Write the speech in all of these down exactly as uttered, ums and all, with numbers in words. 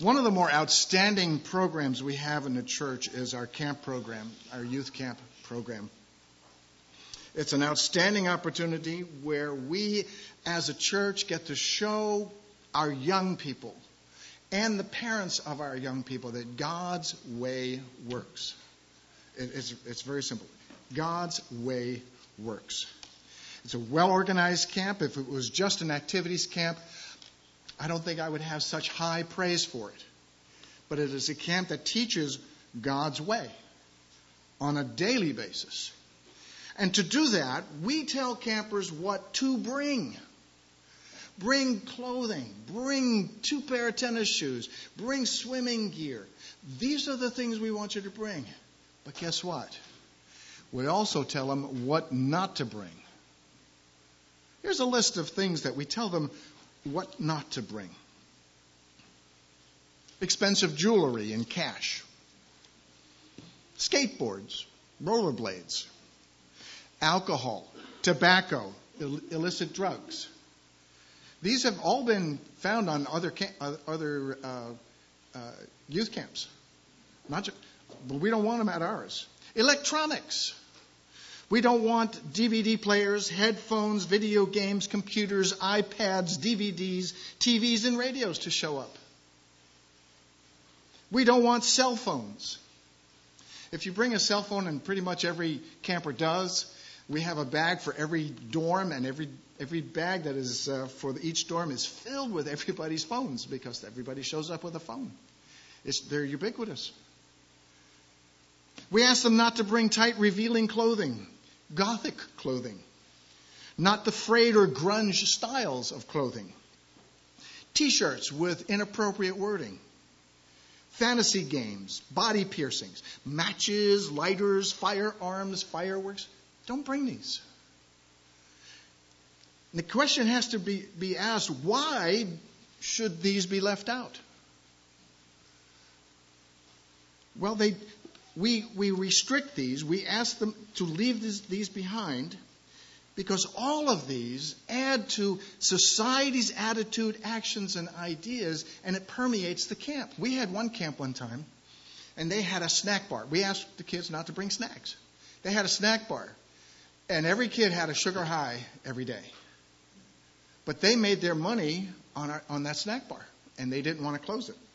One of the more outstanding programs we have in the church is our camp program, our youth camp program. It's an outstanding opportunity where we as a church get to show our young people and the parents of our young people that God's way works. It, it's, it's very simple. God's way works. It's a well-organized camp. If it was just an activities camp, I don't think I would have such high praise for it. But it is a camp that teaches God's way on a daily basis. And to do that, we tell campers what to bring. Bring clothing. Bring two pair of tennis shoes. Bring swimming gear. These are the things we want you to bring. But guess what? We also tell them what not to bring. Here's a list of things that we tell them what not to bring. Expensive jewelry and cash. Skateboards, rollerblades, alcohol, tobacco, Ill- illicit drugs. These have all been found on other camp, other uh, uh, youth camps. Not just, but we don't want them at ours. Electronics. We don't want D V D players, headphones, video games, computers, iPads, D V Ds, T Vs, and radios to show up. We don't want cell phones. If you bring a cell phone, and pretty much every camper does, we have a bag for every dorm, and every every bag that is uh, for each dorm is filled with everybody's phones because everybody shows up with a phone. It's, they're ubiquitous. We ask them not to bring tight, revealing clothing, gothic clothing, not the frayed or grunge styles of clothing, T-shirts with inappropriate wording, fantasy games, body piercings, matches, lighters, firearms, fireworks. Don't bring these. The question has to be, be asked, why should these be left out? Well, they, we, we restrict these. We ask them to leave this, these behind because all of these add to society's attitude, actions, and ideas, and it permeates the camp. We had one camp one time, and they had a snack bar. We asked the kids not to bring snacks. They had a snack bar, and every kid had a sugar high every day. But they made their money on, our, on that snack bar, and they didn't want to close it.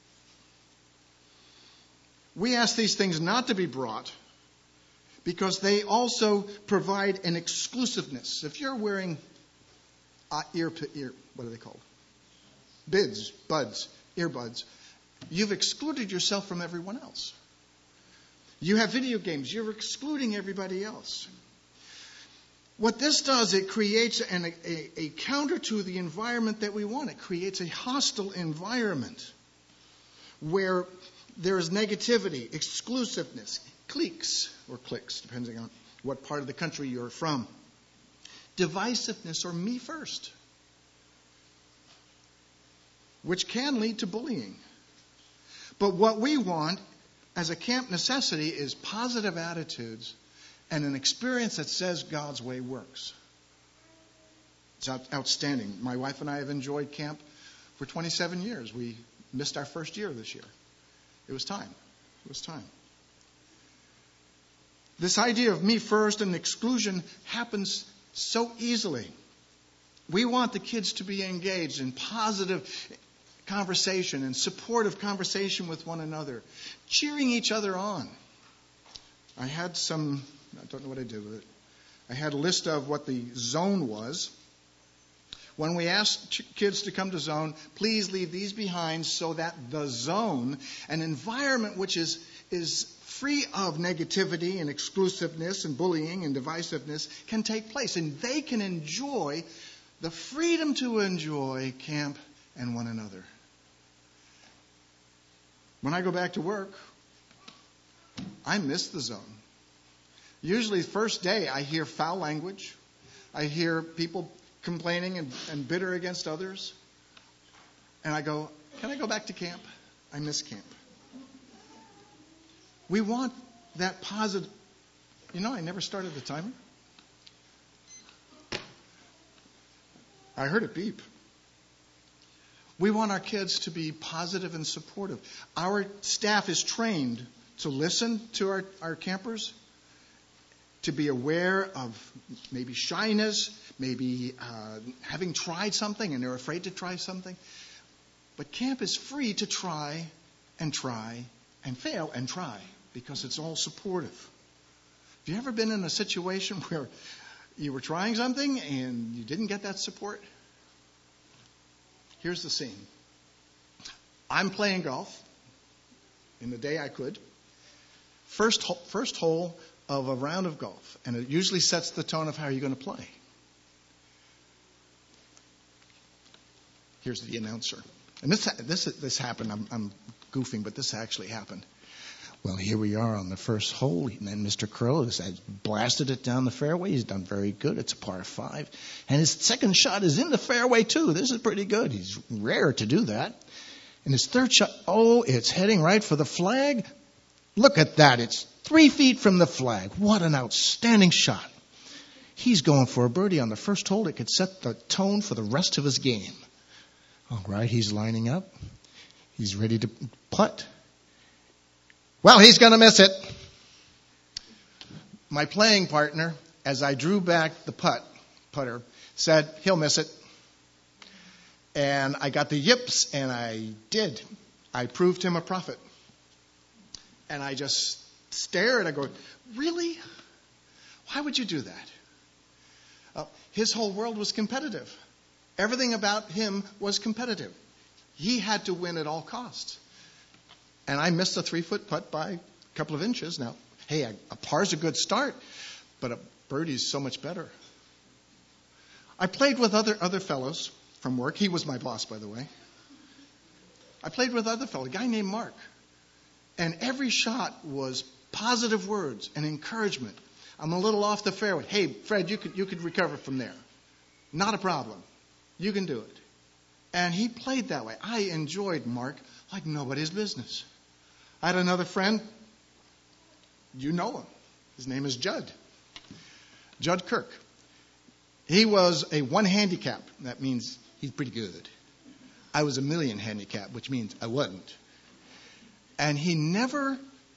We ask these things not to be brought because they also provide an exclusiveness. If you're wearing uh, ear, ear, what are they called? Bids, buds, earbuds, you've excluded yourself from everyone else. You have video games, you're excluding everybody else. What this does, it creates an, a, a counter to the environment that we want. It creates a hostile environment where there is negativity, exclusiveness, cliques or cliques, depending on what part of the country you're from, divisiveness or me first, which can lead to bullying. But what we want as a camp necessity is positive attitudes and an experience that says God's way works. It's out, outstanding. My wife and I have enjoyed camp for twenty-seven years. We missed our first year this year. It was time. It was time. This idea of me first and exclusion happens so easily. We want the kids to be engaged in positive conversation and supportive conversation with one another, cheering each other on. I had some, I don't know what I did with it. I had a list of what the zone was. When we asked kids to come to zone, please leave these behind so that the zone, an environment which is, is free of negativity and exclusiveness and bullying and divisiveness, can take place. And they can enjoy the freedom to enjoy camp and one another. When I go back to work, I miss the zone. Usually the first day I hear foul language. I hear people complaining and, and bitter against others. And I go, can I go back to camp? I miss camp. We want that positive. You know, I never started the timer. I heard it beep. We want our kids to be positive and supportive. Our staff is trained to listen to our, our campers, to be aware of maybe shyness, maybe uh, having tried something and they're afraid to try something. But camp is free to try and try and fail and try because it's all supportive. Have you ever been in a situation where you were trying something and you didn't get that support? Here's the scene. I'm playing golf in the day I could. First, ho- first hole of a round of golf, and it usually sets the tone of how you're going to play. Here's the announcer. And this this this happened. I'm, I'm goofing, but this actually happened. Well, here we are on the first hole, and then Mister Crow has blasted it down the fairway. He's done very good. It's a par five. And his second shot is in the fairway, too. This is pretty good. He's rare to do that. And his third shot, oh, it's heading right for the flag. Look at that. It's three feet from the flag. What an outstanding shot. He's going for a birdie on the first hole. It could set the tone for the rest of his game. All right, he's lining up. He's ready to putt. Well, he's going to miss it. My playing partner, as I drew back the putt, putter, said, he'll miss it. And I got the yips, and I did. I proved him a prophet. And I just stared. I go, really? Why would you do that? Uh, his whole world was competitive. Everything about him was competitive. He had to win at all costs. And I missed a three-foot putt by a couple of inches. Now, hey, a, a par's a good start, but a birdie's so much better. I played with other other fellows from work. He was my boss, by the way. I played with other fellows, a guy named Mark. And every shot was positive words and encouragement. I'm a little off the fairway. Hey, Fred, you could you could recover from there. Not a problem. You can do it. And he played that way. I enjoyed Mark like nobody's business. I had another friend. You know him. His name is Judd. Judd Kirk. He was a one handicap. That means he's pretty good. I was a million handicap, which means I wasn't. And he never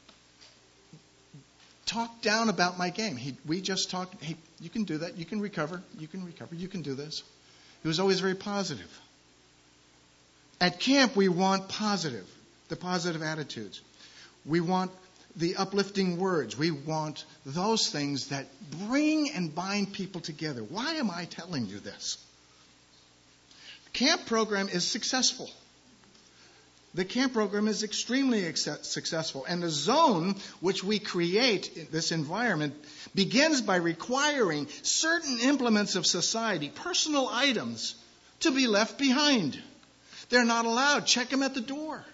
talked down about my game. He, we just talked, hey, you can do that. You can recover. You can recover. You can do this. He was always very positive. At camp, we want positive, the positive attitudes. We want the uplifting words. We want those things that bring and bind people together. Why am I telling you this? The camp program is successful. The camp program is extremely successful. And the zone which we create in this environment begins by requiring certain implements of society, personal items, to be left behind. They're not allowed. Check them at the door.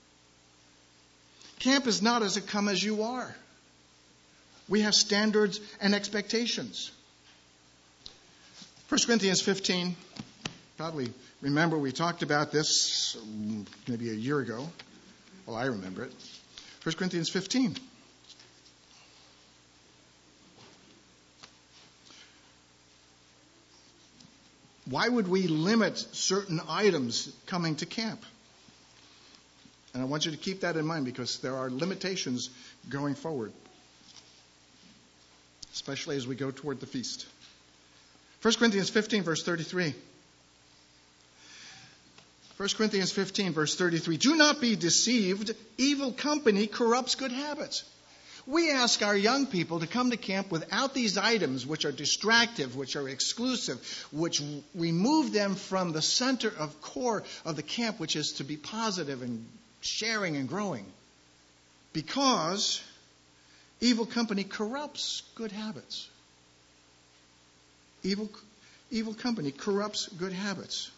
Camp is not as a come as you are. We have standards and expectations. First Corinthians fifteen, probably remember we talked about this maybe a year ago. Well, I remember it. First Corinthians fifteen. Why would we limit certain items coming to camp? And I want you to keep that in mind because there are limitations going forward, especially as we go toward the feast. First Corinthians fifteen, verse thirty-three. First Corinthians fifteen, verse thirty-three. Do not be deceived. Evil company corrupts good habits. We ask our young people to come to camp without these items which are distractive, which are exclusive, which remove them from the center of core of the camp, which is to be positive and sharing and growing. Because evil company corrupts good habits. Evil, evil company corrupts good habits.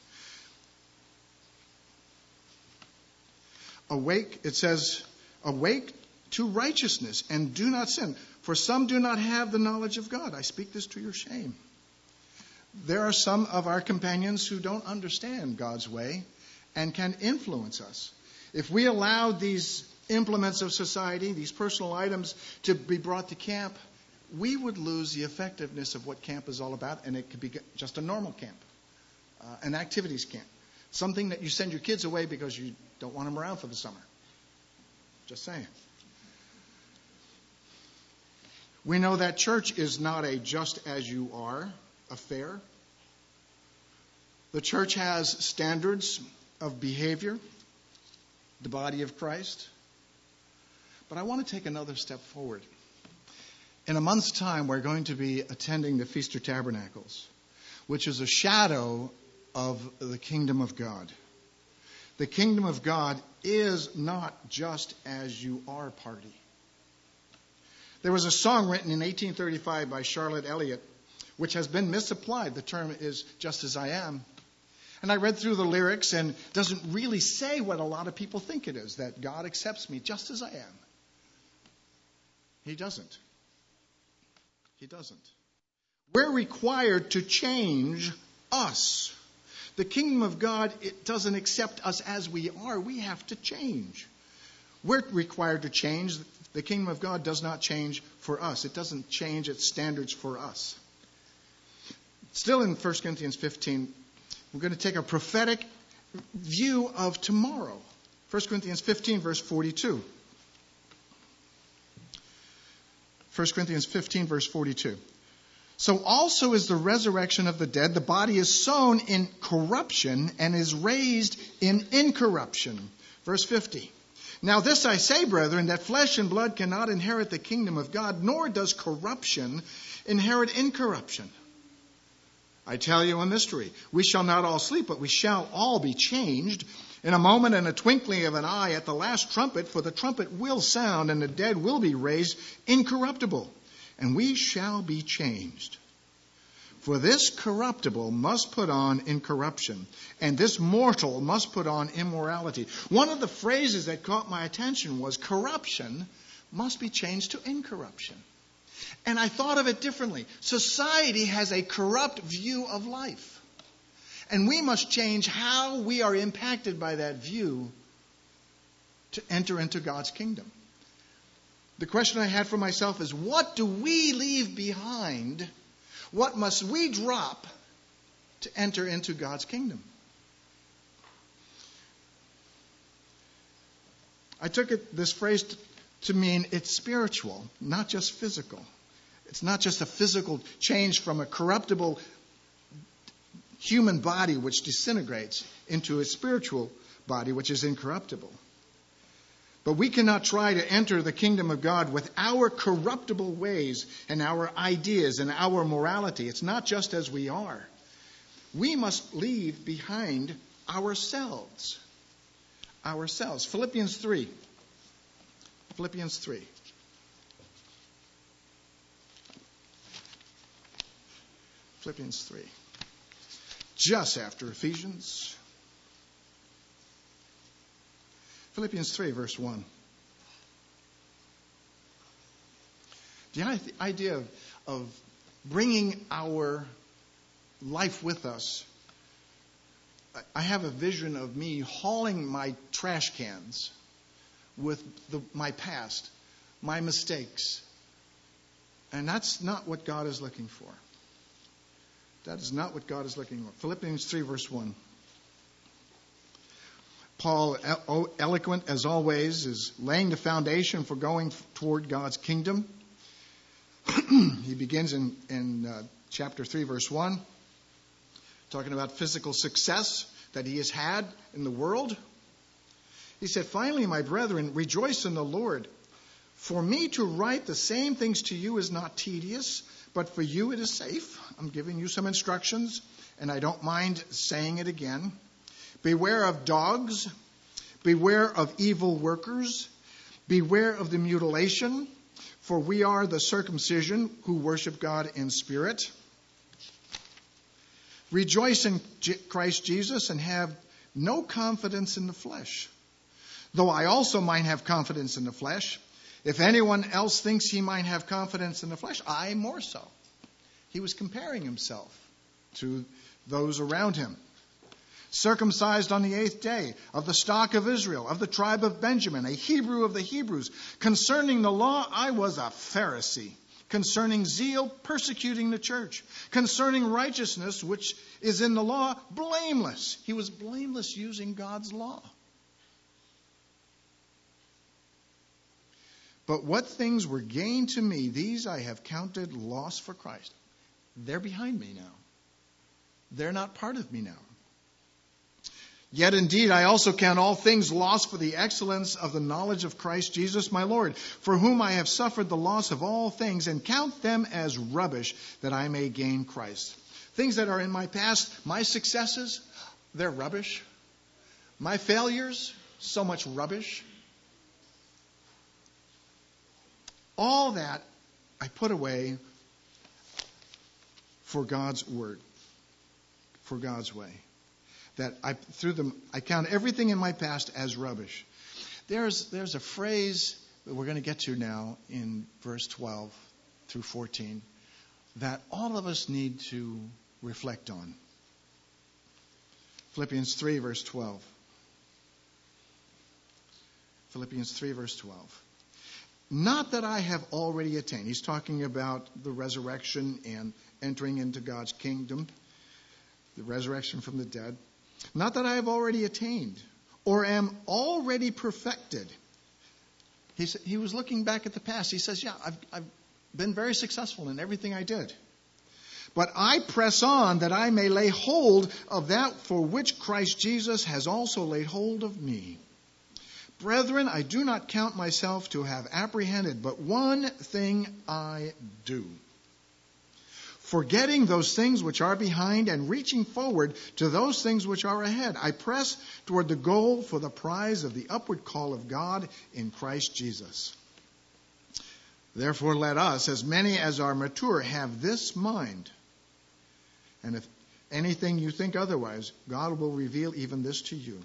Awake, it says, awake to righteousness and do not sin. For some do not have the knowledge of God. I speak this to your shame. There are some of our companions who don't understand God's way and can influence us. If we allow these implements of society, these personal items, to be brought to camp, we would lose the effectiveness of what camp is all about, and it could be just a normal camp, uh, an activities camp. Something that you send your kids away because you don't want them around for the summer. Just saying. We know that church is not a just as you are affair. The church has standards of behavior, the body of Christ. But I want to take another step forward. In a month's time, we're going to be attending the Feast of Tabernacles, which is a shadow of the kingdom of God. The kingdom of God is not just as you are party. There was a song written in eighteen thirty-five by Charlotte Elliott, which has been misapplied. The term is just as I am. And I read through the lyrics, and it doesn't really say what a lot of people think it is, that God accepts me just as I am. He doesn't. He doesn't. We're required to change us. The kingdom of God, it doesn't accept us as we are. We have to change. We're required to change. The kingdom of God does not change for us. It doesn't change its standards for us. Still in First Corinthians fifteen, we're going to take a prophetic view of tomorrow. First Corinthians fifteen, verse forty-two. First Corinthians fifteen, verse forty-two. So also is the resurrection of the dead. The body is sown in corruption and is raised in incorruption. Verse fifty. Now this I say, brethren, that flesh and blood cannot inherit the kingdom of God, nor does corruption inherit incorruption. I tell you a mystery. We shall not all sleep, but we shall all be changed in a moment and a twinkling of an eye at the last trumpet, for the trumpet will sound, and the dead will be raised incorruptible, and we shall be changed. For this corruptible must put on incorruption, and this mortal must put on immorality. One of the phrases that caught my attention was corruption must be changed to incorruption. And I thought of it differently. Society has a corrupt view of life. And we must change how we are impacted by that view to enter into God's kingdom. The question I had for myself is, what do we leave behind? What must we drop to enter into God's kingdom? I took it, this phrase to, to mean it's spiritual, not just physical. It's not just a physical change from a corruptible human body which disintegrates into a spiritual body which is incorruptible. But we cannot try to enter the kingdom of God with our corruptible ways and our ideas and our morality. It's not just as we are. We must leave behind ourselves. Ourselves. Philippians three. Philippians three. Philippians three. Just after Ephesians. Philippians three, verse one. The idea of, of bringing our life with us. I have a vision of me hauling my trash cans with the, my past, my mistakes. And that's not what God is looking for. That is not what God is looking for. Philippians three, verse one. Paul, eloquent as always, is laying the foundation for going toward God's kingdom. He begins in, in uh, chapter three, verse one, talking about physical success that he has had in the world. He said, finally, my brethren, rejoice in the Lord. For me to write the same things to you is not tedious, but for you it is safe. I'm giving you some instructions, and I don't mind saying it again. Beware of dogs. Beware of evil workers. Beware of the mutilation. For we are the circumcision who worship God in spirit. Rejoice in Christ Jesus and have no confidence in the flesh. Though I also might have confidence in the flesh. If anyone else thinks he might have confidence in the flesh, I more so. He was comparing himself to those around him. Circumcised on the eighth day, of the stock of Israel, of the tribe of Benjamin, a Hebrew of the Hebrews. Concerning the law, I was a Pharisee. concerning zeal, persecuting the church, concerning righteousness, which is in the law, blameless. He was blameless using God's law. But what things were gain to me, these I have counted loss for Christ. They're behind me now. They're not part of me now. Yet indeed I also count all things lost for the excellence of the knowledge of Christ Jesus my Lord, for whom I have suffered the loss of all things, and count them as rubbish, that I may gain Christ. Things that are in my past, my successes, they're rubbish. My failures, so much rubbish. All that I put away for God's word, for God's way. That I through them I count everything in my past as rubbish. There's there's a phrase that we're going to get to now in verse twelve through fourteen that all of us need to reflect on. Philippians three verse twelve. Philippians three verse twelve. Not that I have already attained. He's talking about the resurrection and entering into God's kingdom, the resurrection from the dead. Not that I have already attained or am already perfected. He, he was looking back at the past. He says, yeah, I've, I've been very successful in everything I did. But I press on that I may lay hold of that for which Christ Jesus has also laid hold of me. Brethren, I do not count myself to have apprehended, but one thing I do. Forgetting those things which are behind and reaching forward to those things which are ahead, I press toward the goal for the prize of the upward call of God in Christ Jesus. Therefore, let us, as many as are mature, have this mind. And if anything you think otherwise, God will reveal even this to you.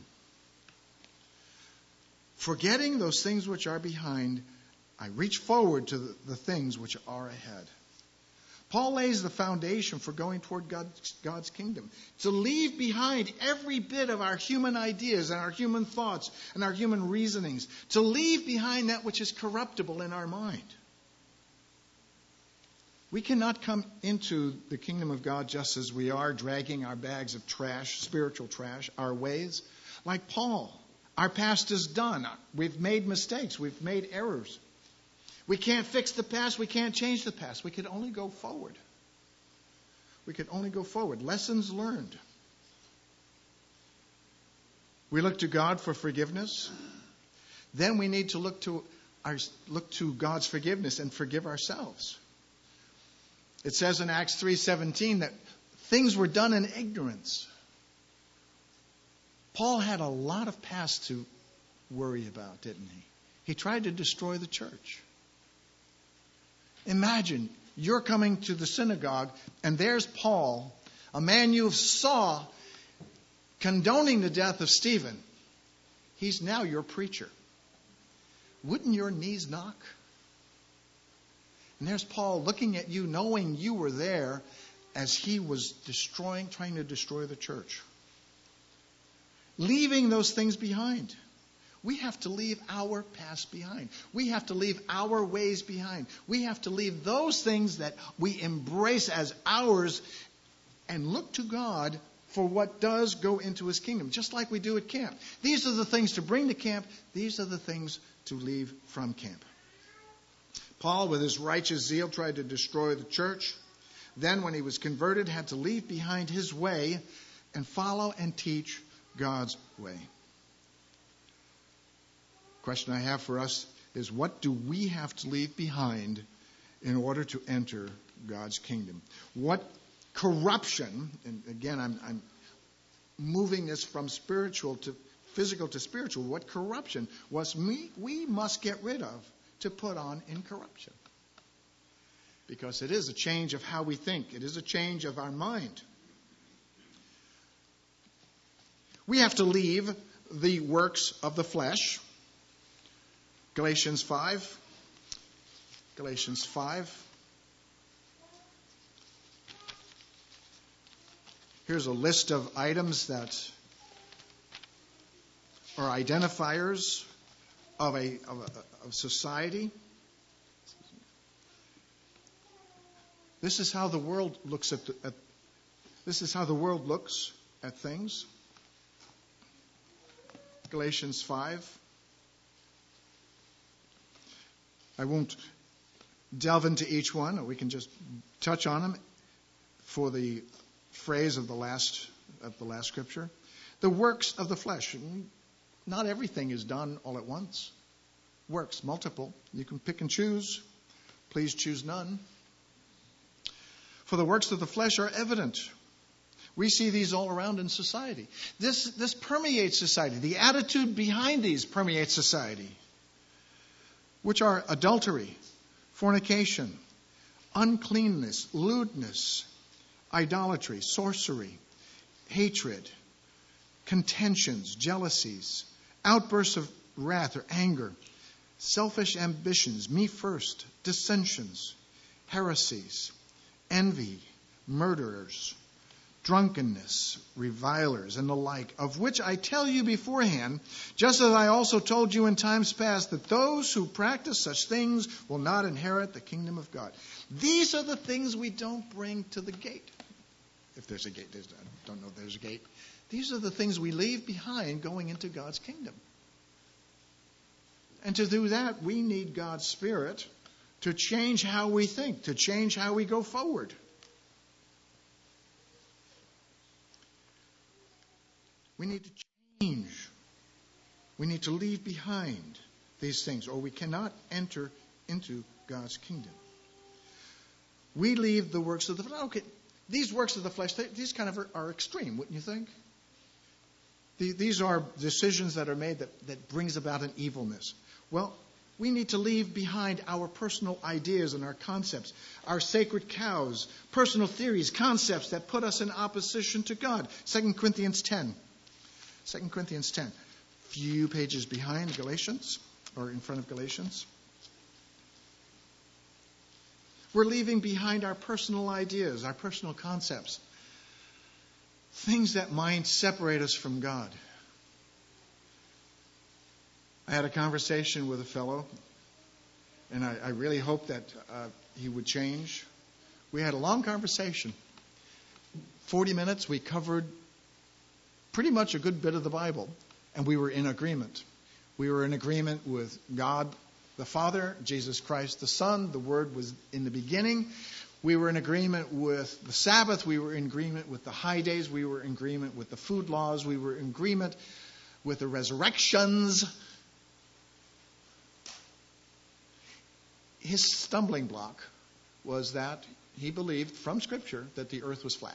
Forgetting those things which are behind, I reach forward to the, the things which are ahead. Paul lays the foundation for going toward God's, God's kingdom. To leave behind every bit of our human ideas and our human thoughts and our human reasonings. To leave behind that which is corruptible in our mind. We cannot come into the kingdom of God just as we are, dragging our bags of trash, spiritual trash, our ways. Like Paul, our past is done. We've made mistakes. We've made errors. We can't fix the past. We can't change the past. We can only go forward. We can only go forward. Lessons learned. We look to God for forgiveness. Then we need to look to our, look to God's forgiveness and forgive ourselves. It says in Acts three seventeen that things were done in ignorance. Paul had a lot of past to worry about, didn't he? He tried to destroy the church. Imagine you're coming to the synagogue and there's Paul, a man you saw condoning the death of Stephen. He's now your preacher. Wouldn't your knees knock? And there's Paul looking at you, knowing you were there as he was destroying, trying to destroy the church. Leaving those things behind. We have to leave our past behind. We have to leave our ways behind. We have to leave those things that we embrace as ours and look to God for what does go into his kingdom, just like we do at camp. These are the things to bring to camp. These are the things to leave from camp. Paul, with his righteous zeal, tried to destroy the church. Then, when he was converted, had to leave behind his way and follow and teach God's way. Question I have for us is, what do we have to leave behind in order to enter God's kingdom? What corruption, and again I'm, I'm moving this from spiritual to physical to spiritual, what corruption was me, we must get rid of to put on incorruption? Because it is a change of how we think. It is a change of our mind. We have to leave the works of the flesh. Galatians five. Galatians five. Here's a list of items that are identifiers of a, of a of society. This is how the world looks at, the, at this is how the world looks at things. Galatians five. I won't delve into each one, or we can just touch on them for the phrase of the last of the last scripture. The works of the flesh. Not everything is done all at once. Works, multiple. You can pick and choose. Please choose none. For the works of the flesh are evident. We see these all around in society. This, this permeates society. The attitude behind these permeates society, which are adultery, fornication, uncleanness, lewdness, idolatry, sorcery, hatred, contentions, jealousies, outbursts of wrath or anger, selfish ambitions, me first, dissensions, heresies, envy, murderers, drunkenness, revilers, and the like, of which I tell you beforehand, just as I also told you in times past, that those who practice such things will not inherit the kingdom of God. These are the things we don't bring to the gate. If there's a gate, there's, I don't know if there's a gate. These are the things we leave behind going into God's kingdom. And to do that, we need God's Spirit to change how we think, to change how we go forward. We need to change. We need to leave behind these things, or we cannot enter into God's kingdom. We leave the works of the flesh. Okay, these works of the flesh, they, these kind of are, are extreme, wouldn't you think? The, these are decisions that are made that, that brings about an evilness. Well, we need to leave behind our personal ideas and our concepts, our sacred cows, personal theories, concepts that put us in opposition to God. Second Corinthians ten. Second Corinthians ten. Few pages behind Galatians, or in front of Galatians. We're leaving behind our personal ideas, our personal concepts. Things that might separate us from God. I had a conversation with a fellow, and I, I really hope that uh, he would change. We had a long conversation. Forty minutes, we covered pretty much a good bit of the Bible, and we were in agreement. We were in agreement with God the Father, Jesus Christ the Son. The Word was in the beginning. We were in agreement with the Sabbath. We were in agreement with the high days. We were in agreement with the food laws. We were in agreement with the resurrections. His stumbling block was that he believed from Scripture that the earth was flat.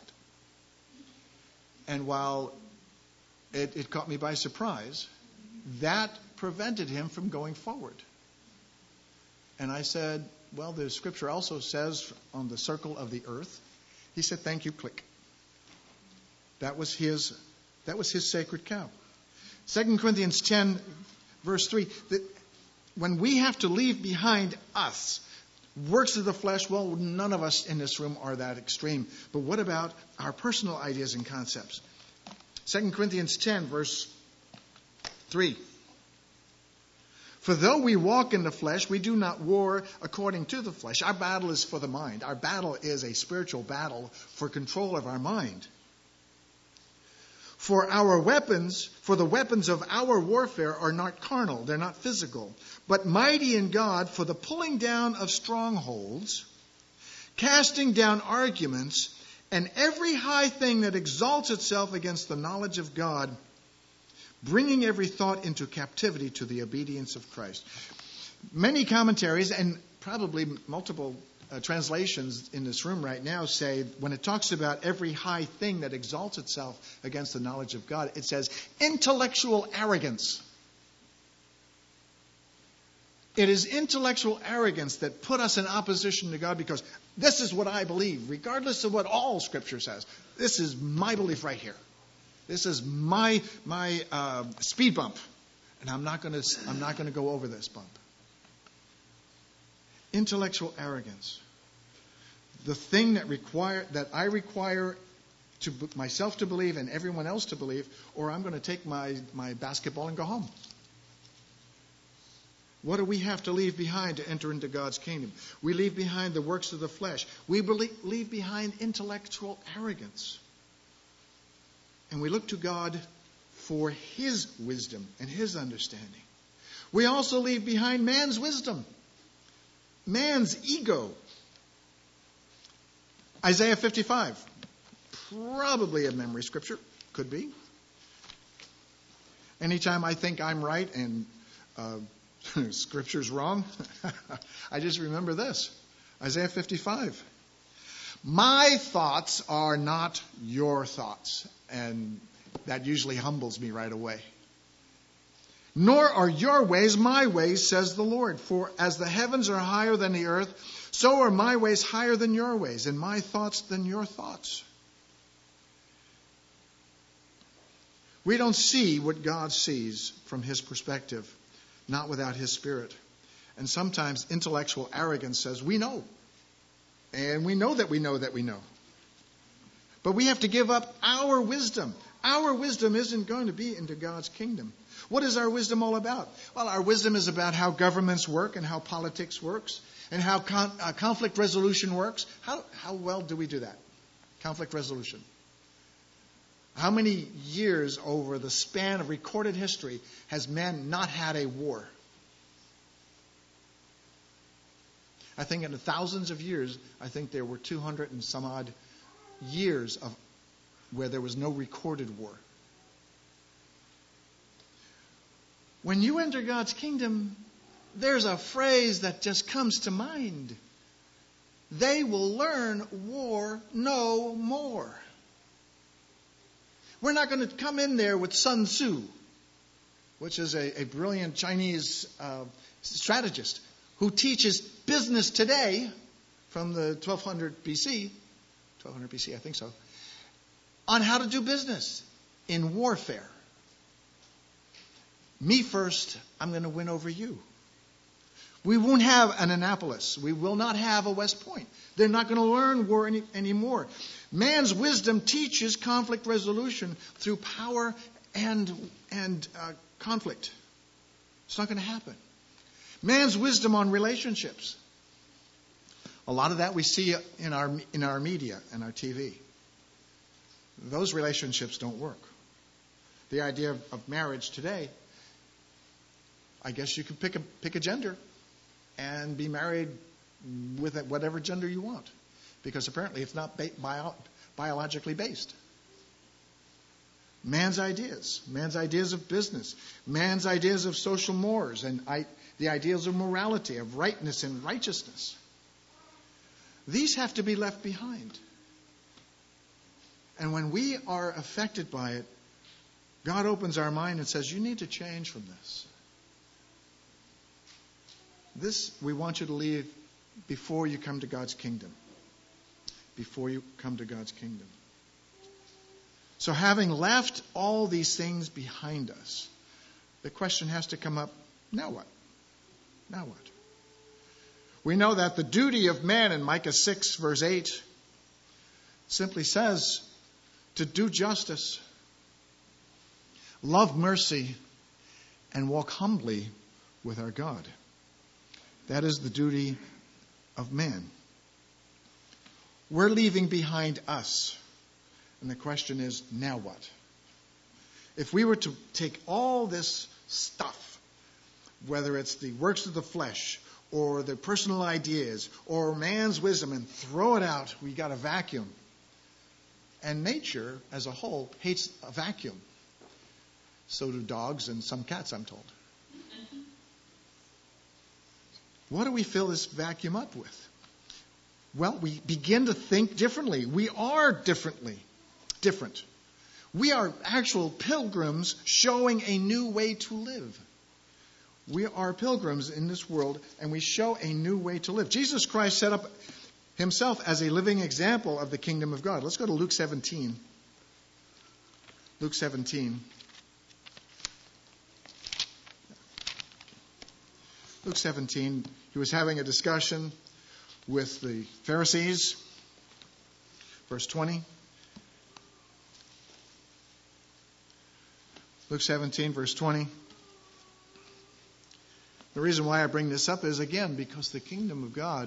And while it, it caught me by surprise, that prevented him from going forward. And I said, well, the Scripture also says on the circle of the earth. He said, thank you, click. That was his, that was his sacred cow. Second Corinthians ten, verse three. That when we have to leave behind us works of the flesh, well, none of us in this room are that extreme. But what about our personal ideas and concepts? Second Corinthians ten, verse three. For though we walk in the flesh, we do not war according to the flesh. Our battle is for the mind. Our battle is a spiritual battle for control of our mind. For our weapons, for the weapons of our warfare are not carnal, they're not physical, but mighty in God for the pulling down of strongholds, casting down arguments, and every high thing that exalts itself against the knowledge of God, bringing every thought into captivity to the obedience of Christ. Many commentaries, and probably multiple uh, translations in this room right now, say when it talks about every high thing that exalts itself against the knowledge of God, it says intellectual arrogance. It is intellectual arrogance that put us in opposition to God because this is what I believe, regardless of what all Scripture says. This is my belief right here. This is my my uh, speed bump, and I'm not going to I'm not going to go over this bump. Intellectual arrogance, the thing that require that I require to myself to believe and everyone else to believe, or I'm going to take my my basketball and go home. What do we have to leave behind to enter into God's kingdom? We leave behind the works of the flesh. We leave behind intellectual arrogance. And we look to God for His wisdom and His understanding. We also leave behind man's wisdom, man's ego. Isaiah fifty-five, probably a memory scripture, could be. Anytime I think I'm right and uh, Scripture's wrong, I just remember this. Isaiah fifty-five. My thoughts are not your thoughts. And that usually humbles me right away. Nor are your ways my ways, says the Lord. For as the heavens are higher than the earth, so are my ways higher than your ways, and my thoughts than your thoughts. We don't see what God sees from His perspective, not without His Spirit. And sometimes intellectual arrogance says, we know. And we know that we know that we know. But we have to give up our wisdom. Our wisdom isn't going to be into God's kingdom. What is our wisdom all about? Well, our wisdom is about how governments work and how politics works and how con- uh, conflict resolution works. How, how well do we do that? Conflict resolution. How many years over the span of recorded history has man not had a war? I think in the thousands of years, I think there were two hundred and some odd years of where there was no recorded war. When you enter God's kingdom, there's a phrase that just comes to mind. They will learn war no more. We're not going to come in there with Sun Tzu, which is a, a brilliant Chinese uh, strategist who teaches business today from the twelve hundred B C, twelve hundred B C, I think so, on how to do business in warfare. Me first, I'm going to win over you. We won't have an Annapolis. We will not have a West Point. They're not going to learn war any, anymore. Man's wisdom teaches conflict resolution through power and, and uh, conflict. It's not going to happen. Man's wisdom on relationships. A lot of that we see in our in our media and our T V. Those relationships don't work. The idea of, of marriage today, I guess you could pick a pick a gender and be married with whatever gender you want, because apparently it's not bio, biologically based. Man's ideas, man's ideas of business, man's ideas of social mores, and I, the ideas of morality, of rightness and righteousness. These have to be left behind. And when we are affected by it, God opens our mind and says, you need to change from this. This we want you to leave before you come to God's kingdom. Before you come to God's kingdom. So having left all these things behind us, the question has to come up, now what? Now what? We know that the duty of man in Micah six verse eight simply says to do justice, love mercy, and walk humbly with our God. That is the duty of man. We're leaving behind us. And the question is, now what? If we were to take all this stuff, whether it's the works of the flesh, or the personal ideas, or man's wisdom, and throw it out, we got a vacuum. And nature, as a whole, hates a vacuum. So do dogs and some cats, I'm told. What do we fill this vacuum up with? Well, we begin to think differently. We are differently different. We are actual pilgrims showing a new way to live. We are pilgrims in this world, and we show a new way to live. Jesus Christ set up himself as a living example of the kingdom of God. Let's go to Luke seventeen. Luke seventeen. Luke seventeen, he was having a discussion with the Pharisees. Verse twenty. Luke seventeen, verse twenty. The reason why I bring this up is, again, because the kingdom of God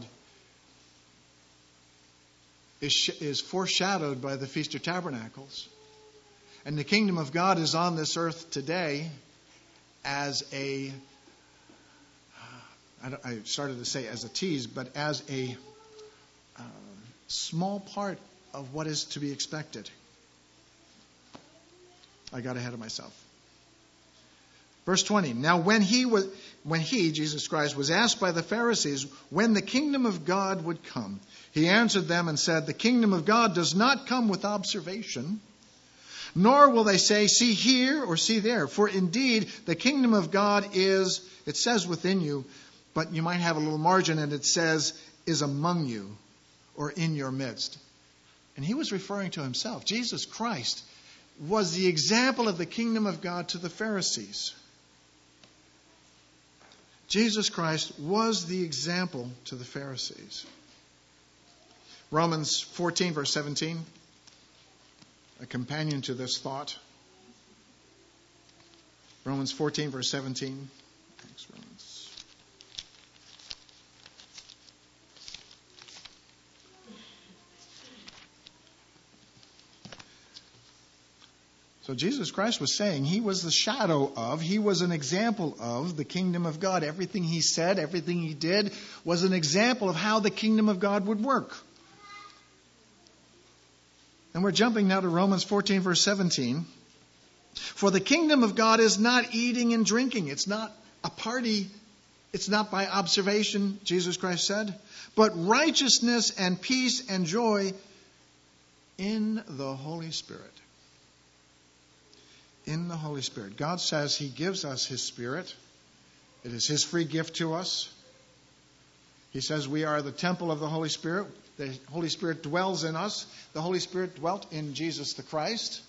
is, is foreshadowed by the Feast of Tabernacles. And the kingdom of God is on this earth today as a, I, don't, I started to say as a tease, but as a uh, small part of what is to be expected. I got ahead of myself. Verse twenty, now when he was, when he, Jesus Christ, was asked by the Pharisees when the kingdom of God would come, he answered them and said, the kingdom of God does not come with observation, nor will they say, see here or see there. For indeed, the kingdom of God is, it says within you, but you might have a little margin and it says, is among you or in your midst. And he was referring to himself. Jesus Christ was the example of the kingdom of God to the Pharisees. Jesus Christ was the example to the Pharisees. Romans fourteen, verse seventeen, a companion to this thought. Romans fourteen, verse seventeen. Thanks, Romans. So Jesus Christ was saying he was the shadow of, he was an example of the kingdom of God. Everything he said, everything he did was an example of how the kingdom of God would work. And we're jumping now to Romans fourteen, verse seventeen. For the kingdom of God is not eating and drinking. It's not a party. It's not by observation, Jesus Christ said, but righteousness and peace and joy in the Holy Spirit. In the Holy Spirit. God says he gives us his Spirit. It is his free gift to us. He says we are the temple of the Holy Spirit. The Holy Spirit dwells in us. The Holy Spirit dwelt in Jesus the Christ.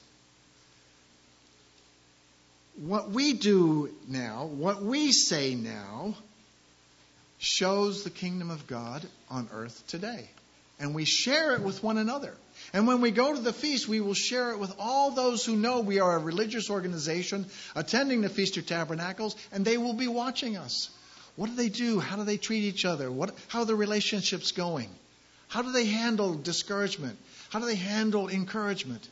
What we do now, what we say now, shows the kingdom of God on earth today. And we share it with one another. And when we go to the feast, we will share it with all those who know we are a religious organization attending the Feast of Tabernacles, and they will be watching us. What do they do? How do they treat each other? What, how are the relationships going? How do they handle discouragement? How do they handle encouragement?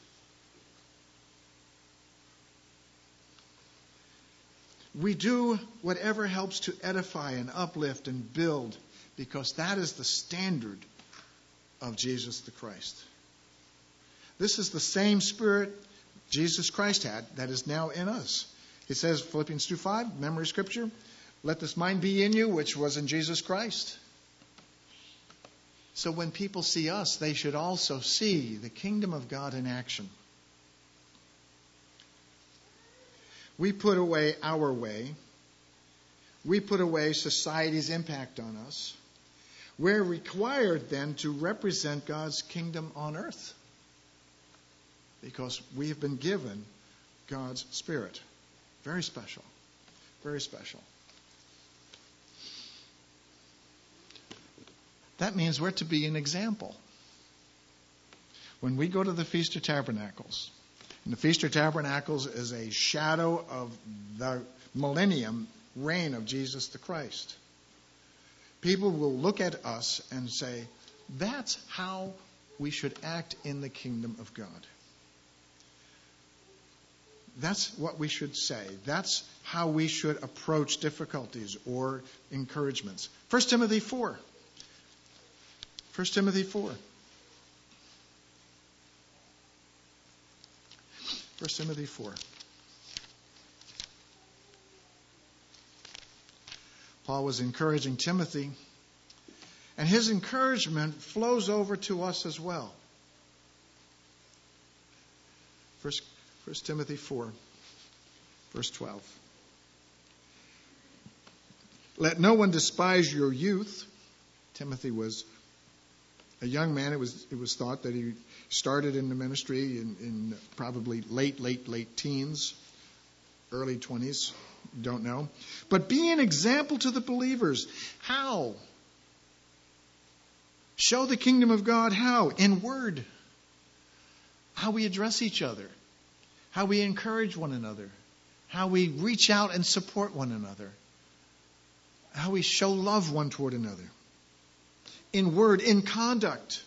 We do whatever helps to edify and uplift and build, because that is the standard of Jesus the Christ. This is the same Spirit Jesus Christ had that is now in us. It says, Philippians two five, memory scripture, let this mind be in you, which was in Jesus Christ. So when people see us, they should also see the kingdom of God in action. We put away our way. We put away society's impact on us. We're required then to represent God's kingdom on earth, because we have been given God's Spirit. Very special. Very special. That means we're to be an example. When we go to the Feast of Tabernacles, and the Feast of Tabernacles is a shadow of the millennium reign of Jesus the Christ. People will look at us and say, that's how we should act in the kingdom of God. That's what we should say. That's how we should approach difficulties or encouragements. First Timothy four. First Timothy four. First Timothy four. Paul was encouraging Timothy, and his encouragement flows over to us as well. First, First Timothy four, verse twelve. Let no one despise your youth. Timothy was a young man. It was it was thought that he started in the ministry in, in probably late, late, late teens, early twenties. Don't know. But be an example to the believers. How? Show the kingdom of God how? In word. How we address each other. How we encourage one another. How we reach out and support one another. how we show love one toward another. In word, in conduct.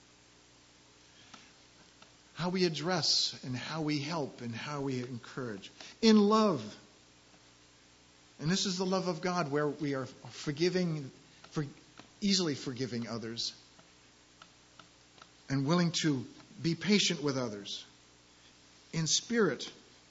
How we address and how we help and how we encourage. In love. And this is the love of God, where we are forgiving, for, easily forgiving others and willing to be patient with others. In spirit,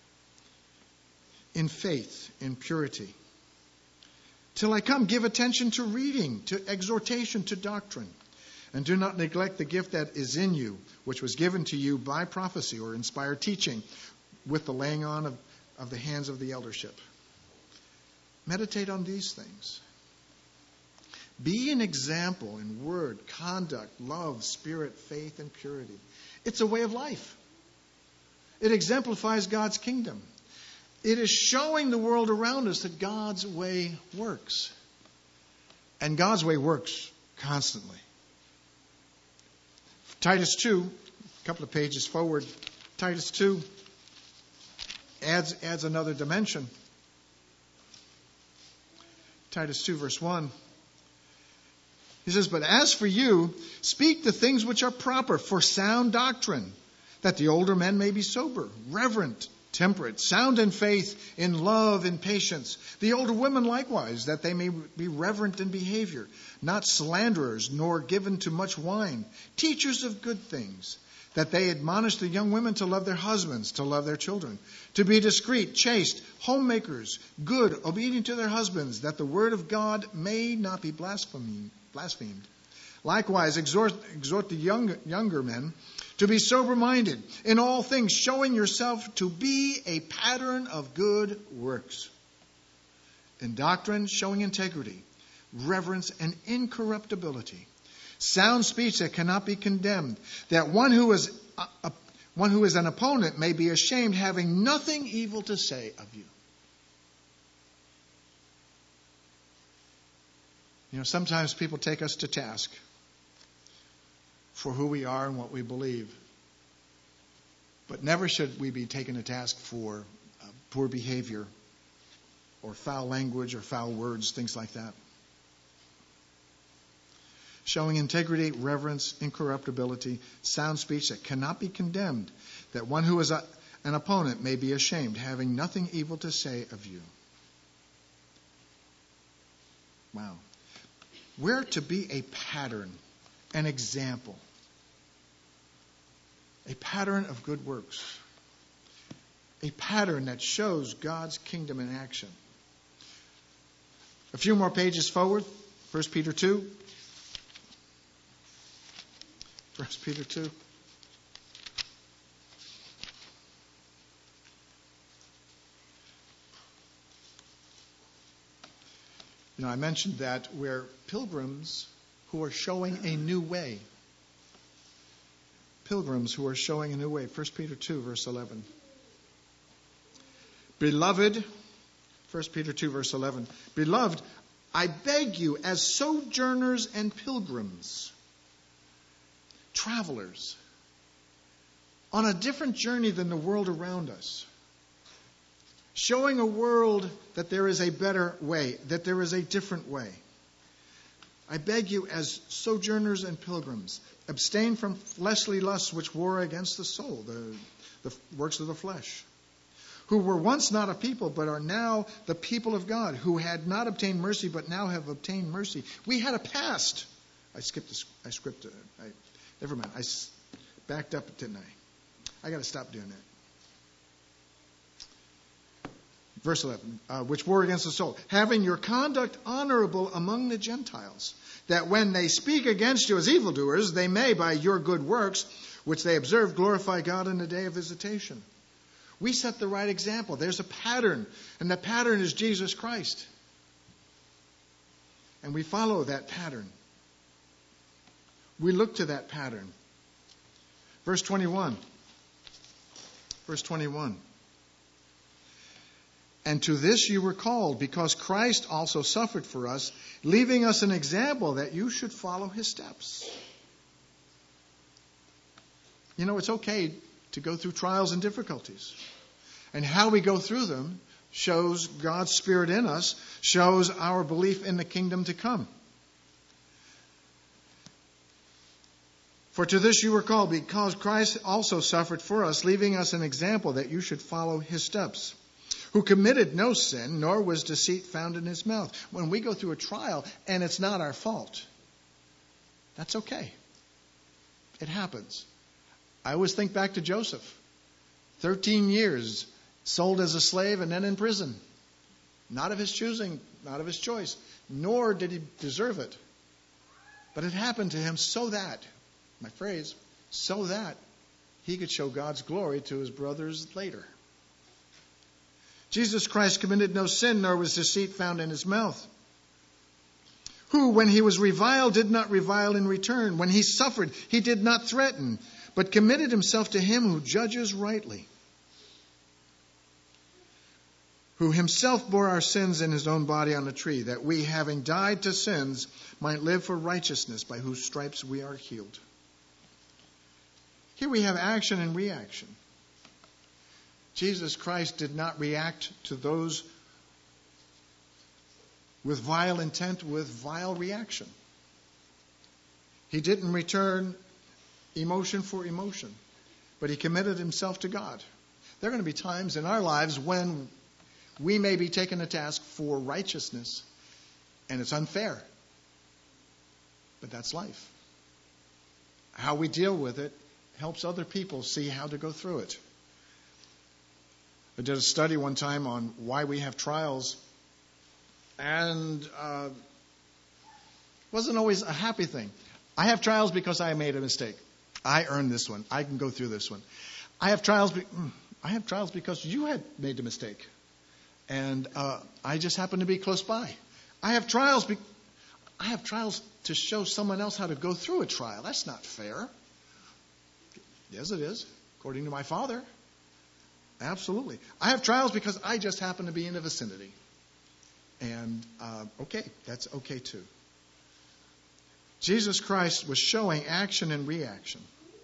in faith, in purity. Till I come, give attention to reading, to exhortation, to doctrine. And do not neglect the gift that is in you, which was given to you by prophecy or inspired teaching, with the laying on of, of the hands of the eldership. Meditate on these things. Be an example in word, conduct, love, spirit, faith, and purity. It's a way of life. It exemplifies God's kingdom. It is showing the world around us that God's way works. And God's way works constantly. Titus two, a couple of pages forward, Titus two adds, adds another dimension. Titus two, verse one. He says, but as for you, speak the things which are proper for sound doctrine, that the older men may be sober, reverent, temperate, sound in faith, in love, in patience. The older women likewise, that they may be reverent in behavior, not slanderers, nor given to much wine, teachers of good things, that they admonish the young women to love their husbands, to love their children, to be discreet, chaste, homemakers, good, obedient to their husbands, that the word of God may not be blasphemed. blasphemed. Likewise, exhort, exhort the young, younger men to be sober-minded, in all things showing yourself to be a pattern of good works. In doctrine, showing integrity, reverence, and incorruptibility. Sound speech that cannot be condemned, that one who is a, a, one who is an opponent may be ashamed, having nothing evil to say of you. You know, sometimes people take us to task for who we are and what we believe. But never should we be taken to task for uh, poor behavior or foul language or foul words, things like that. Showing integrity, reverence, incorruptibility, sound speech that cannot be condemned, that one who is a, an opponent may be ashamed, having nothing evil to say of you. Wow. We're to be a pattern, an example, a pattern of good works, a pattern that shows God's kingdom in action. A few more pages forward, First Peter two. First Peter two. You know, I mentioned that we're pilgrims who are showing a new way. Pilgrims who are showing a new way. First Peter two, verse eleven. Beloved, First Peter two, verse eleven. Beloved, I beg you, as sojourners and pilgrims, travelers, on a different journey than the world around us, showing a world that there is a better way, that there is a different way. I beg you, as sojourners and pilgrims, abstain from fleshly lusts which war against the soul, the, the works of the flesh, who were once not a people, but are now the people of God, who had not obtained mercy, but now have obtained mercy. We had a past. I skipped. The, I scripted it. I, never mind. I backed up, didn't I? I got to stop doing that. Verse eleven, uh, which war against the soul, having your conduct honorable among the Gentiles, that when they speak against you as evildoers, they may, by your good works, which they observe, glorify God in the day of visitation. We set the right example. There's a pattern, and the pattern is Jesus Christ. And we follow that pattern. We look to that pattern. Verse twenty-one. Verse twenty-one. And to this you were called, because Christ also suffered for us, leaving us an example that you should follow his steps. You know, it's okay to go through trials and difficulties. And how we go through them shows God's Spirit in us, shows our belief in the kingdom to come. For to this you were called, because Christ also suffered for us, leaving us an example that you should follow his steps, who committed no sin, nor was deceit found in his mouth. When we go through a trial and it's not our fault, that's okay. It happens. I always think back to Joseph. Thirteen years sold as a slave and then in prison. Not of his choosing, not of his choice, nor did he deserve it. But it happened to him so that, my phrase, so that he could show God's glory to his brothers later. Jesus Christ committed no sin, nor was deceit found in his mouth. Who, when he was reviled, did not revile in return. When he suffered, he did not threaten, but committed himself to him who judges rightly. Who himself bore our sins in his own body on the tree, that we, having died to sins, might live for righteousness, by whose stripes we are healed. Here we have action and reaction. Jesus Christ did not react to those with vile intent, with vile reaction. He didn't return emotion for emotion, but he committed himself to God. There are going to be times in our lives when we may be taken to task for righteousness, and it's unfair. But that's life. How we deal with it helps other people see how to go through it. I did a study one time on why we have trials, and uh, it wasn't always a happy thing. I have trials because I made a mistake. I earned this one. I can go through this one. I have trials. Be- I have trials because you had made a mistake, and uh, I just happened to be close by. I have trials. Be- I have trials to show someone else how to go through a trial. That's not fair. Yes, it is, according to my Father. Absolutely. I have trials because I just happen to be in the vicinity. And, uh, okay, that's okay too. Jesus Christ was showing action and reaction.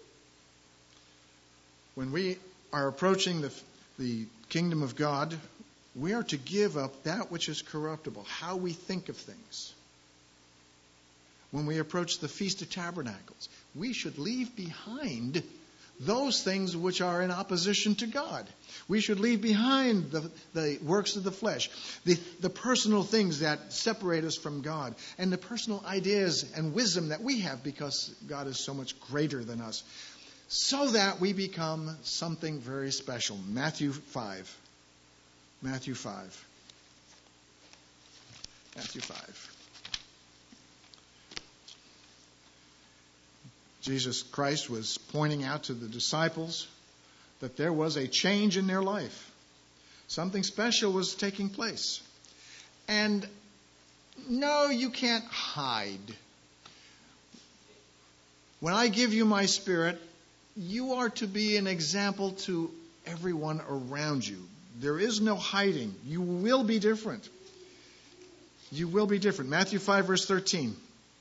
When we are approaching the, the kingdom of God, we are to give up that which is corruptible, how we think of things. When we approach the Feast of Tabernacles, we should leave behind those things which are in opposition to God. We should leave behind the, the works of the flesh, the, the personal things that separate us from God, and the personal ideas and wisdom that we have because God is so much greater than us, so that we become something very special. Matthew five. Matthew five. Matthew five. Jesus Christ was pointing out to the disciples that there was a change in their life. Something special was taking place. And no, you can't hide. When I give you my Spirit, you are to be an example to everyone around you. There is no hiding. You will be different. You will be different. Matthew five, verse thirteen.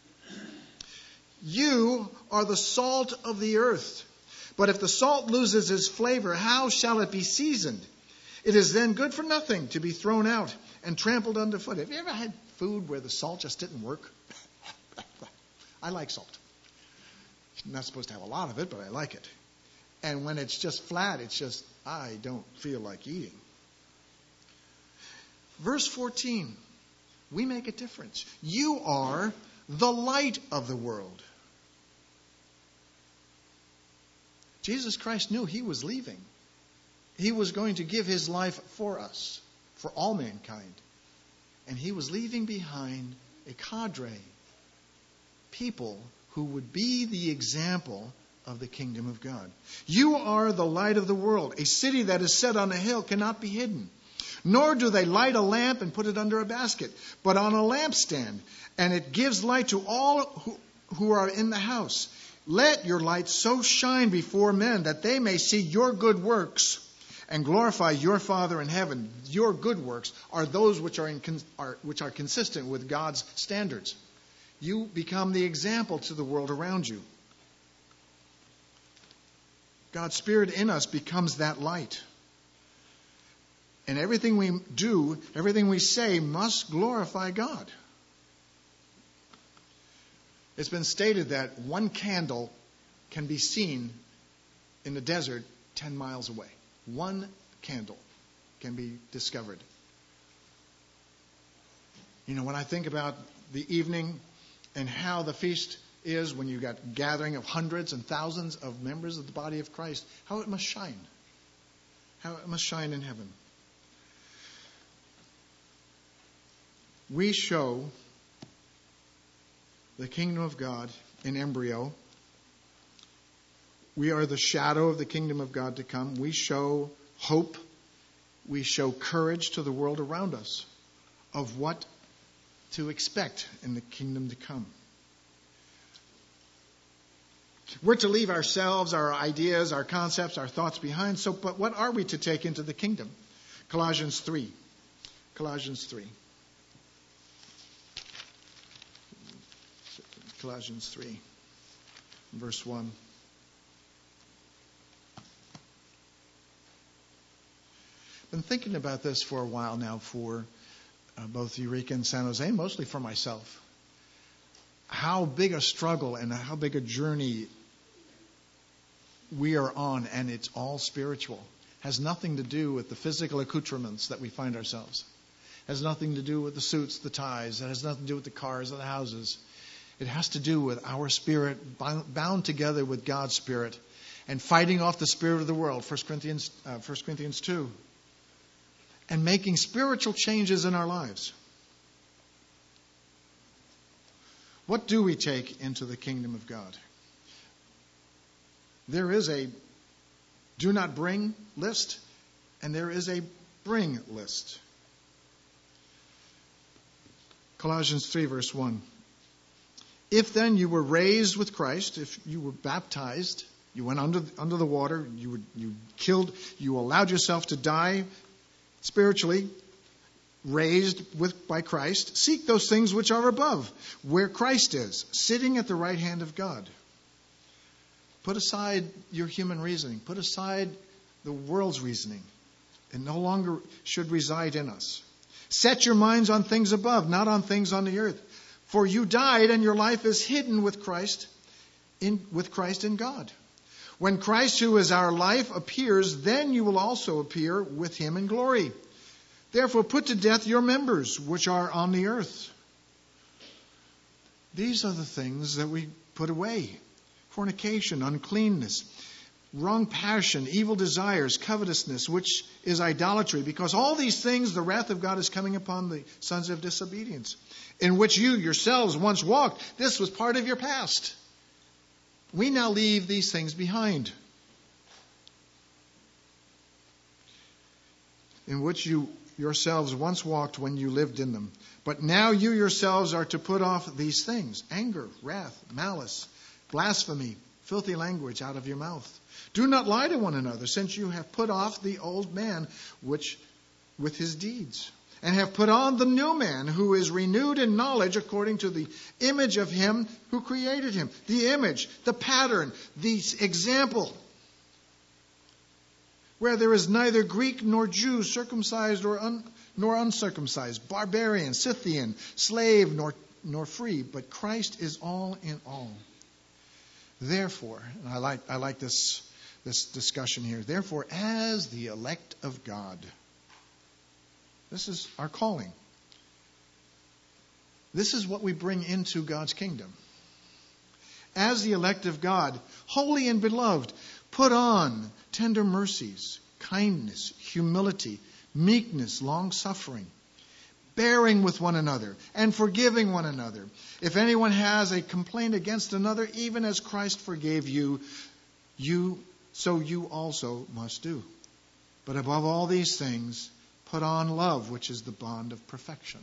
You are the salt of the earth. But if the salt loses its flavor, how shall it be seasoned? It is then good for nothing to be thrown out and trampled underfoot. Have you ever had food where the salt just didn't work? I like salt. I'm not supposed to have a lot of it, but I like it. And when it's just flat, it's just, I don't feel like eating. Verse fourteen, we make a difference. You are the light of the world. Jesus Christ knew he was leaving. He was going to give his life for us, for all mankind. And he was leaving behind a cadre, people who would be the example of the kingdom of God. You are the light of the world. A city that is set on a hill cannot be hidden. Nor do they light a lamp and put it under a basket, but on a lampstand, and it gives light to all who, who are in the house. Let your light so shine before men that they may see your good works and glorify your Father in heaven. Your good works are those which are, in, are which are consistent with God's standards. You become the example to the world around you. God's Spirit in us becomes that light. And everything we do, everything we say must glorify God. It's been stated that one candle can be seen in the desert ten miles away. One candle can be discovered. You know, when I think about the evening and how the feast is when you've got gathering of hundreds and thousands of members of the body of Christ, how it must shine. How it must shine in heaven. We show the kingdom of God in embryo. We are the shadow of the kingdom of God to come. We show hope. We show courage to the world around us of what to expect in the kingdom to come. We're to leave ourselves, our ideas, our concepts, our thoughts behind. So, but what are we to take into the kingdom? Colossians three. Colossians three. Colossians three, verse one. I've been thinking about this for a while now for uh, both Eureka and San Jose, mostly for myself. How big a struggle and how big a journey we are on, and it's all spiritual. Has nothing to do with the physical accoutrements that we find ourselves. Has nothing to do with the suits, the ties. It has nothing to do with the cars or the houses. It has to do with our spirit bound together with God's spirit and fighting off the spirit of the world, First Corinthians, uh, First Corinthians two, and making spiritual changes in our lives. What do we take into the kingdom of God? There is a do not bring list, and there is a bring list. Colossians three, verse one. If then you were raised with Christ, if you were baptized, you went under under the water, you were, you killed, you allowed yourself to die spiritually, raised with by Christ, seek those things which are above, where Christ is, sitting at the right hand of God. Put aside your human reasoning. Put aside the world's reasoning. It no longer should reside in us. Set your minds on things above, not on things on the earth. For you died, and your life is hidden with Christ in with Christ in God. When Christ, who is our life, appears, then you will also appear with him in glory. Therefore put to death your members, which are on the earth. These are the things that we put away. Fornication, uncleanness, wrong passion, evil desires, covetousness, which is idolatry. Because all these things, the wrath of God is coming upon the sons of disobedience, in which you yourselves once walked. This was part of your past. We now leave these things behind, in which you yourselves once walked when you lived in them. But now you yourselves are to put off these things: anger, wrath, malice, blasphemy, filthy language out of your mouth. Do not lie to one another, since you have put off the old man which with his deeds, and have put on the new man, who is renewed in knowledge according to the image of him who created him. The image, the pattern, the example, where there is neither Greek nor Jew, circumcised or un, nor uncircumcised, barbarian, Scythian, slave nor, nor free, but Christ is all in all. Therefore, and I like I like this this discussion here. Therefore, as the elect of God, this is our calling. This is what we bring into God's kingdom. As the elect of God, holy and beloved, put on tender mercies, kindness, humility, meekness, long-suffering, bearing with one another, and forgiving one another. If anyone has a complaint against another, even as Christ forgave you, you so you also must do. But above all these things, put on love, which is the bond of perfection.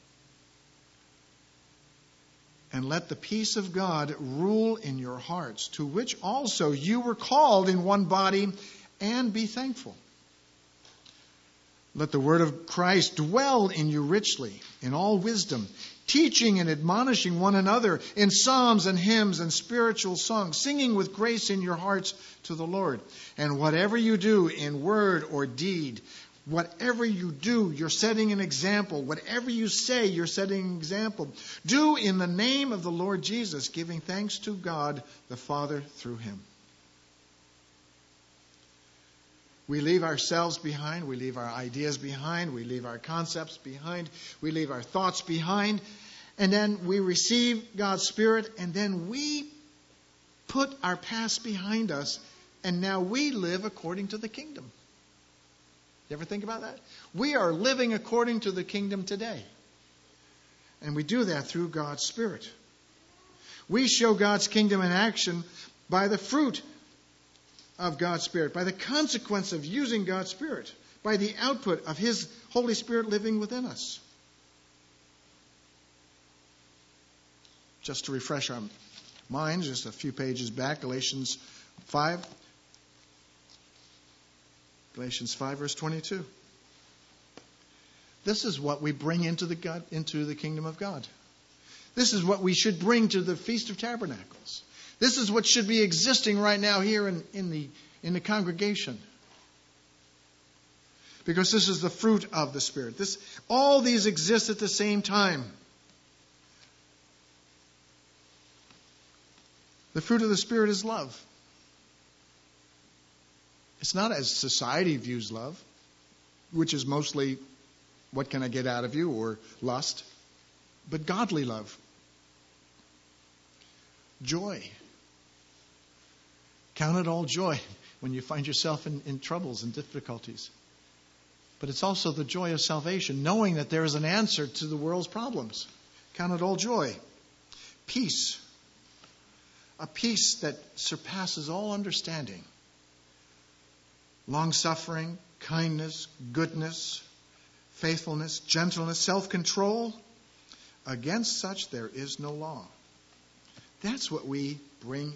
And let the peace of God rule in your hearts, to which also you were called in one body, and be thankful. Let the word of Christ dwell in you richly, in all wisdom, teaching and admonishing one another in psalms and hymns and spiritual songs, singing with grace in your hearts to the Lord. And whatever you do in word or deed, Whatever you do, you're setting an example. Whatever you say, you're setting an example. Do in the name of the Lord Jesus, giving thanks to God the Father through him. We leave ourselves behind. We leave our ideas behind. We leave our concepts behind. We leave our thoughts behind. And then we receive God's Spirit, and then we put our past behind us, and now we live according to the kingdom. You ever think about that? We are living according to the kingdom today. And we do that through God's Spirit. We show God's kingdom in action by the fruit of God's Spirit, by the consequence of using God's Spirit, by the output of His Holy Spirit living within us. Just to refresh our minds, just a few pages back, Galatians five. Galatians five, verse twenty-two. This is what we bring into the God, into the kingdom of God. This is what we should bring to the Feast of Tabernacles. This is what should be existing right now here in, in the in the congregation. Because this is the fruit of the Spirit. This all these exist at the same time. The fruit of the Spirit is love. It's not as society views love, which is mostly what can I get out of you or lust, but godly love. Joy. Count it all joy when you find yourself in, in troubles and difficulties. But it's also the joy of salvation, knowing that there is an answer to the world's problems. Count it all joy. Peace. A peace that surpasses all understanding. Long-suffering, kindness, goodness, faithfulness, gentleness, self-control. Against such there is no law. That's what we bring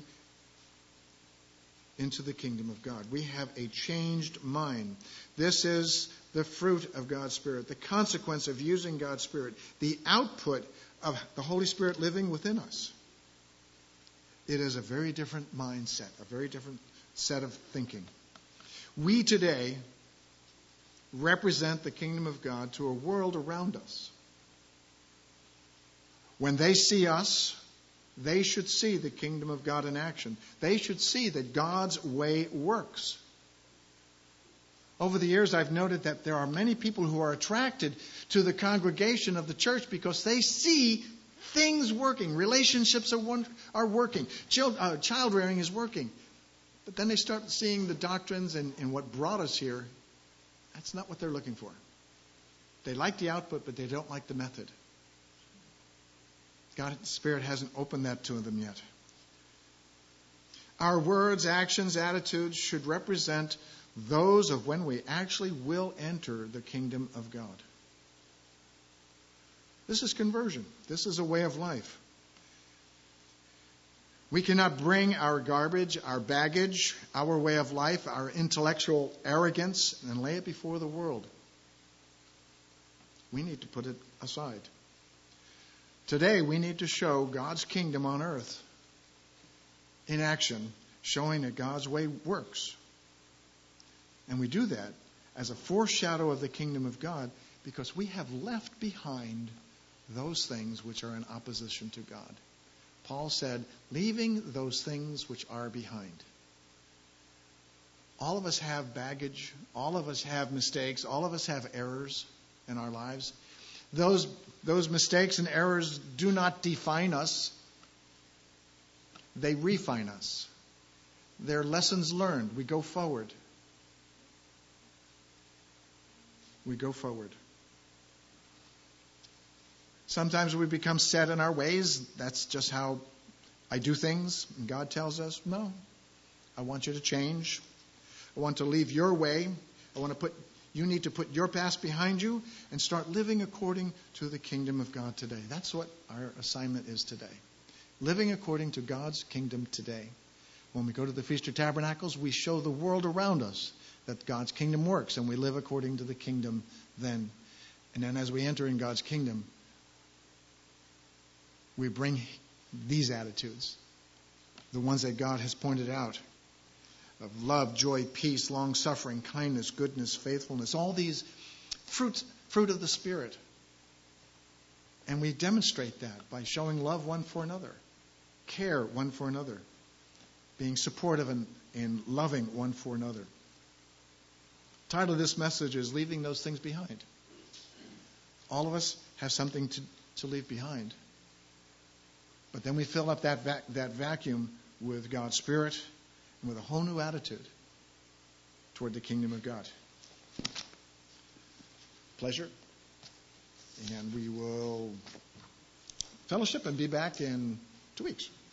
into the kingdom of God. We have a changed mind. This is the fruit of God's Spirit, the consequence of using God's Spirit, the output of the Holy Spirit living within us. It is a very different mindset, a very different set of thinking. We today represent the kingdom of God to a world around us. When they see us, they should see the kingdom of God in action. They should see that God's way works. Over the years, I've noted that there are many people who are attracted to the congregation of the church because they see things working. Relationships are, one, are working. Child, uh, child rearing is working. But then they start seeing the doctrines and, and what brought us here. That's not what they're looking for. They like the output, but they don't like the method. God's Spirit hasn't opened that to them yet. Our words, actions, attitudes should represent those of when we actually will enter the kingdom of God. This is conversion. This is a way of life. We cannot bring our garbage, our baggage, our way of life, our intellectual arrogance, and lay it before the world. We need to put it aside. Today, we need to show God's kingdom on earth in action, showing that God's way works. And we do that as a foreshadow of the kingdom of God because we have left behind those things which are in opposition to God. Paul said, leaving those things which are behind. All of us have baggage. All of us have mistakes. All of us have errors in our lives. Those, those mistakes and errors do not define us. They refine us. They're lessons learned. We go forward. We go forward. Sometimes we become set in our ways. That's just how I do things. And God tells us, no, I want you to change. I want to leave your way. I want to put, you need to put your past behind you and start living according to the kingdom of God today. That's what our assignment is today. Living according to God's kingdom today. When we go to the Feast of Tabernacles, we show the world around us that God's kingdom works, and we live according to the kingdom then. And then as we enter in God's kingdom, we bring these attitudes, the ones that God has pointed out. of love, joy, peace, long-suffering, kindness, goodness, faithfulness, all these fruits, fruit of the Spirit. And we demonstrate that by showing love one for another, care one for another, being supportive and, and loving one for another. The title of this message is Leaving Those Things Behind. All of us have something to, to leave behind. But then we fill up that vac- that vacuum with God's Spirit and with a whole new attitude toward the kingdom of God. Pleasure. And we will fellowship and be back in two weeks.